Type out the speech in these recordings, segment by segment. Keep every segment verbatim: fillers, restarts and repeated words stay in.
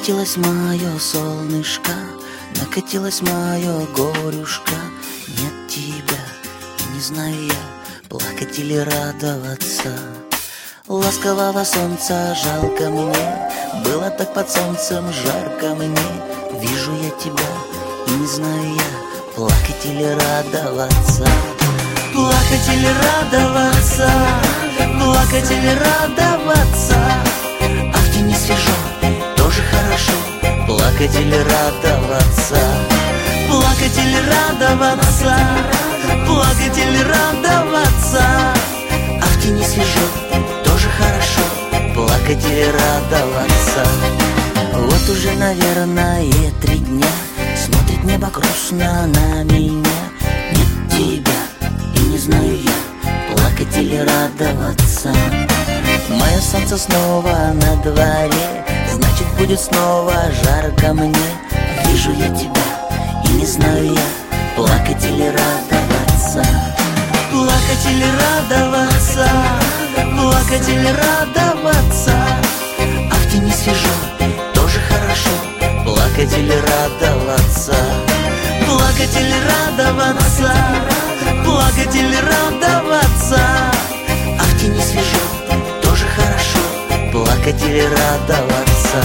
Накатилось мое солнышко, накатилось мое горюшко. Нет тебя, и не знаю я, плакать или радоваться. Ласкового солнца жалко мне, было так под солнцем жарко мне. Вижу я тебя, и не знаю я, плакать или радоваться. Плакать или радоваться, плакать или радоваться. А в тени свежо, тоже хорошо, плакать или радоваться. Плакать или радоваться, плакать или радоваться. А в тени свежо, тоже хорошо, плакать или радоваться. Вот уже, наверное, три дня смотрит небо грустно на меня. Нет тебя, и не знаю я, плакать или радоваться. Мое солнце снова на дворе, значит будет снова жарко мне. Вижу я тебя, и не знаю я, плакать или радоваться. Плакать или радоваться, плакать или радоваться. А в тени свежо, тоже хорошо, плакать или радоваться. Плакать или радоваться, плакать или радоваться. А в тени свежо, тоже хорошо, плакать или радоваться.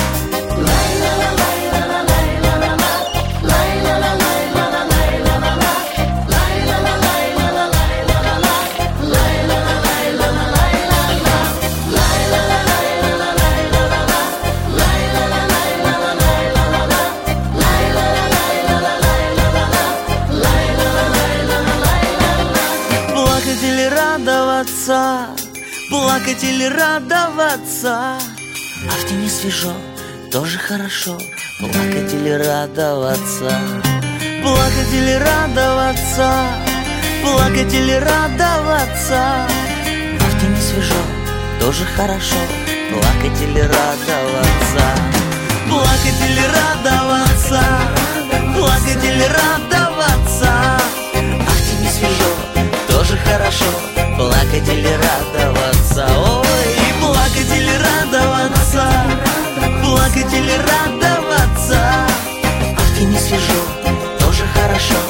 Плакать или радоваться, плакать или радоваться. А в тени свежо, тоже хорошо, плакать или радоваться. Плакать или радоваться, плакать или радоваться. А в тени свежо, тоже хорошо, плакать или радоваться. Плакать или радоваться, плакать или радоваться. А в тени свежо, тоже хорошо, плакать или радоваться. Ой, плакать или радоваться, плакать или радоваться. А в тени свежо, тоже хорошо,